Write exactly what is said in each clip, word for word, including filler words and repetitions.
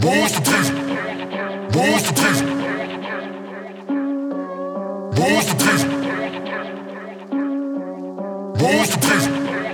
Wo ist der Tresen? Wo ist der Tresen? Wo ist der Tresen? Wo ist der Tresen?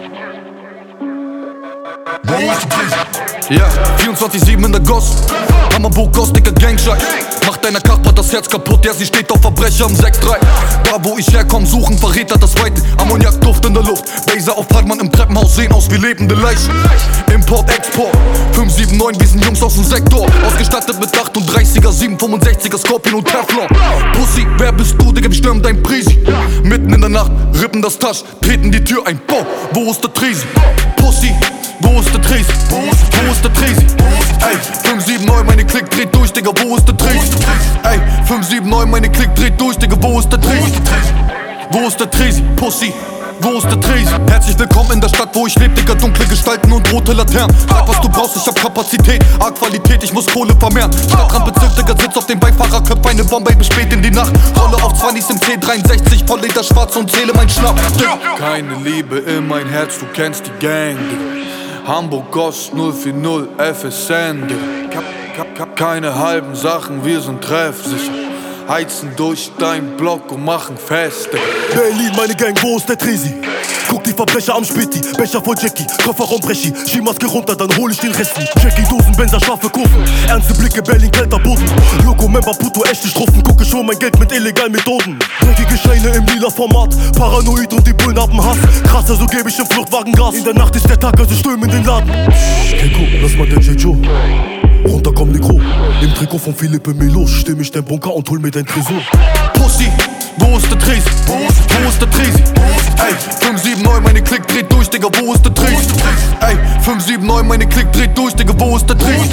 Wo ist der Tresen? Ja, vierundzwanzig sieben in der Goss. Hammerburg, Goss, dicker Gangscheiß. Macht deiner Kachbar das Herz kaputt, ja, sie steht auf Verbrecher im Sekt drei. Da wo ich herkomm, suchen Verräter das Weite. Ammoniakduft in der Luft, Baser auf Brandmann im Treppenhaus, sehen aus wie lebende Leichen. Import, Export, fünf sieben neun, wir sind Jungs aus dem Sektor. Ausgestattet mit achtunddreißiger, siebenhundertfünfundsechziger, Scorpion und Teflon. Pussy, wer bist du, Digga, wir stürmen dein Prisi. Mitten in der Nacht, rippen das Tasch, treten die Tür ein. Boah, wo ist der Tresi? Pussy, wo ist der Tresi? Wo ist der Tresi? Ey, fünf sieben neun, meine Klick dreht durch, Digga, wo ist der Tresi? Ey, fünf sieben neun, meine Klick dreht durch, Digga, wo ist der Tresi? Wo ist der Tresi? Pussy, wo ist der Tresi? Herzlich willkommen in der Stadt, wo ich leb, Digga, dunkle Gestalten und rote Laternen. Sag, was du brauchst, ich hab Kapazität, A-Qualität, ich muss Kohle vermehren. Stadtrandbezirk, Digga, sitzt auf dem Beifahrerköpf, eine Bombe bis spät in die Nacht. Rolle auf zwanzig im C dreiundsechzig, voll Liter schwarz und zähle mein Schnapp. Keine Liebe in mein Herz, du kennst die Gang, Digga. Hamburg, Goss, null vier null, F S N, Digga. Keine halben Sachen, wir sind treffsicher. Heizen durch dein Block und machen fest, Digga. Berlin, meine Gang, wo ist der Tresi? Guck die Verbrecher am Späti, Becher voll Jackie, Kofferraum Brechi, Skimaske runter, dann hol ich den Resti. Jackie Dosen, Benzer, scharfe Kurven, ernste Blicke, Berlin, kalter Boden. Logo, Member, Puto, echte Strophen, gucke schon mein Geld mit illegalen Methoden. Dreckige Scheine im lila Format, paranoid und die Bullen haben Hass. Krasser, so geb ich im Fluchtwagen Gas. In der Nacht ist der Tag, also stürmen in den Laden. Keko, lass mal den J. Joe. Runter komm Negro, im Trikot von Philippe Melo, stimm ich den Bunker und hol mir dein Tresor. Pussy, wo ist der Tresi? Wo ist der Tresi? Ey, fünf sieben neun, meine Klick dreht durch, Digga, wo ist der Tresi? Ey, fünf sieben neun, meine Klick dreht durch, Digga, wo ist der Tresi?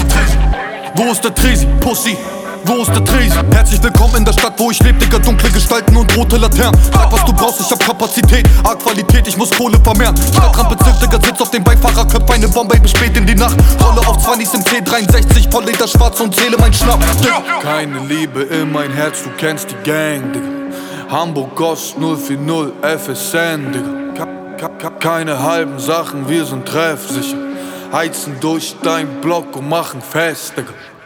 Wo ist der Tresi? Pussy, wo ist der Tresi? Herzlich willkommen in der Stadt, wo ich leb, Digga, dunkle Gestalten und rote Laternen. Sag, was du brauchst, ich hab Kapazität, A-Qualität, ich muss Kohle vermehren. Stadtrandbezirk, Digga, sitzt auf dem Beifahrerköpf, eine Bombe bis spät in die Nacht. Rolle auf zwanzig im C dreiundsechzig, voll Liter schwarz und zähle mein Schnapp. Keine Liebe in mein Herz, du kennst die Gang, Digga. Hamburg, Goss, null vier null, F S N, Digga. Keine halben Sachen, wir sind treffsicher. Heizen durch dein Block und machen fest, Digga.